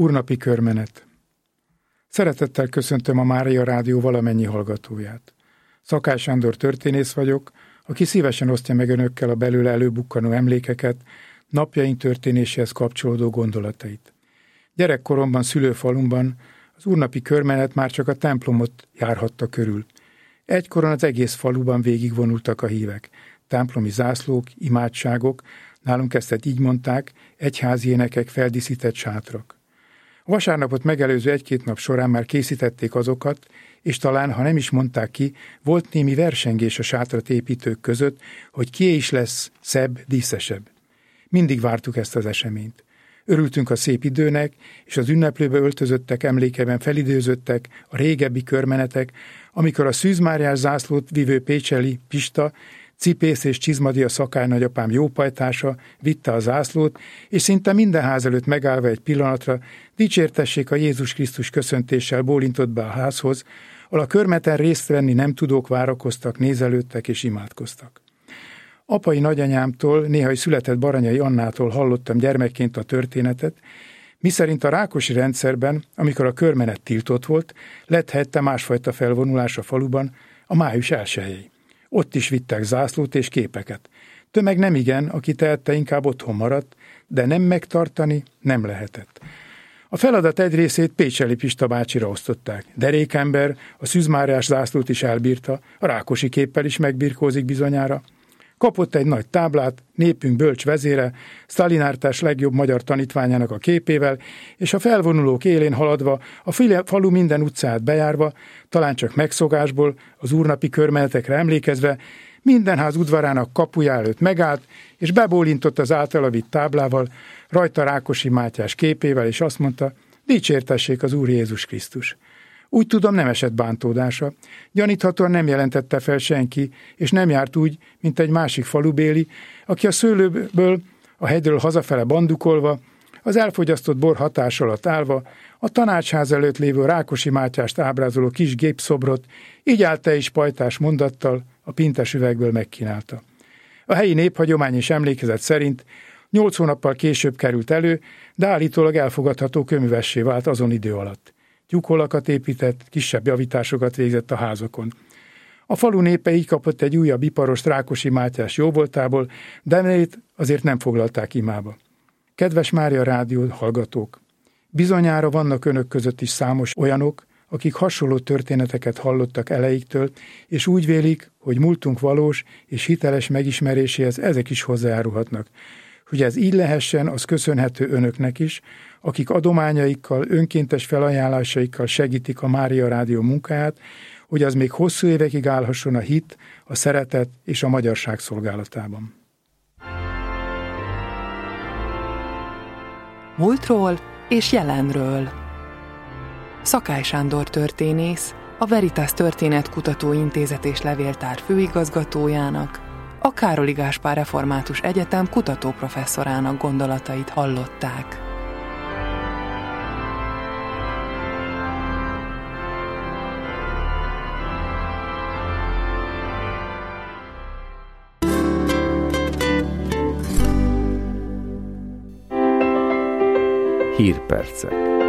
Úrnapi körmenet. Szeretettel köszöntöm a Mária Rádió valamennyi hallgatóját. Szakály Sándor történész vagyok, aki szívesen osztja meg önökkel a belőle előbukkanó emlékeket, napjaink történéséhez kapcsolódó gondolatait. Gyerekkoromban szülőfalumban az úrnapi körmenet már csak a templomot járhatta körül. Egykoron az egész faluban végigvonultak a hívek. Templomi zászlók, imádságok, nálunk ezt így mondták, egyházi énekek, feldíszített sátrak. A vasárnapot megelőző egy-két nap során már készítették azokat, és talán, ha nem is mondták ki, volt némi versengés a sátrat építők között, hogy kié is lesz szebb, díszesebb. Mindig vártuk ezt az eseményt. Örültünk a szép időnek, és az ünneplőbe öltözöttek emlékeben felidőzöttek a régebbi körmenetek, amikor a szűzmáriás zászlót vívő pécseli Pista, Cipész és Csizmadia Szakály nagyapám jópajtása vitte a zászlót, és szinte minden ház előtt megállva egy pillanatra dicsértessék a Jézus Krisztus köszöntéssel bólintott be a házhoz, ahol a körmeten részt venni nem tudók várakoztak, nézelődtek és imádkoztak. Apai nagyanyámtól, néha született Baranyai Annától hallottam gyermekként a történetet, miszerint a rákosi rendszerben, amikor a körmenet tiltott volt, lett helyette másfajta felvonulás a faluban, a május elsőjei. Ott is vittek zászlót és képeket. Tömeg nem igen, aki tehette, inkább otthon maradt, de nem megtartani nem lehetett. A feladat egy részét Pécseli Pista bácsira osztották. Derékember a szűzmáriás zászlót is elbírta, a rákosi képpel is megbirkózik bizonyára. Kapott egy nagy táblát, népünk bölcs vezére, Sztalinártás legjobb magyar tanítványának a képével, és a felvonulók élén haladva, a falu minden utcát bejárva, talán csak megszokásból, az úrnapi körmenetekre emlékezve, minden ház udvarának kapuja előtt megállt, és bebólintott az általa vitt táblával, rajta Rákosi Mátyás képével, és azt mondta, dicsértessék az Úr Jézus Krisztus. Úgy tudom, nem esett bántódása. Gyaníthatóan nem jelentette fel senki, és nem járt úgy, mint egy másik falubéli, aki a szőlőből, a hegyről hazafele bandukolva, az elfogyasztott bor hatás alatt állva, a tanácsház előtt lévő Rákosi Mátyást ábrázoló kis gépszobrot, így állt is pajtás mondattal a pintes üvegből megkínálta. A helyi néphagyomány és emlékezet szerint 8 hónappal később került elő, de állítólag elfogadható köművessé vált azon idő alatt. Tyúkholakat épített, kisebb javításokat végzett a házakon. A falu népe így kapott egy újabb iparost Rákosi Mátyás jóvoltából, de nevét azért nem foglalták imába. Kedves Mária Rádió hallgatók! Bizonyára vannak önök között is számos olyanok, akik hasonló történeteket hallottak elejéktől, és úgy vélik, hogy múltunk valós és hiteles megismeréséhez ezek is hozzájárulhatnak. Hogy ez így lehessen, az köszönhető önöknek is, akik adományaikkal, önkéntes felajánlásaikkal segítik a Mária Rádió munkáját, hogy az még hosszú évekig állhasson a hit, a szeretet és a magyarság szolgálatában. Múltról és jelenről. Szakály Sándor történész, a Veritas Történetkutató Intézet és Levéltár főigazgatójának, a Károli Gáspár Református Egyetem kutatóprofesszorának gondolatait hallották. Hírpercek.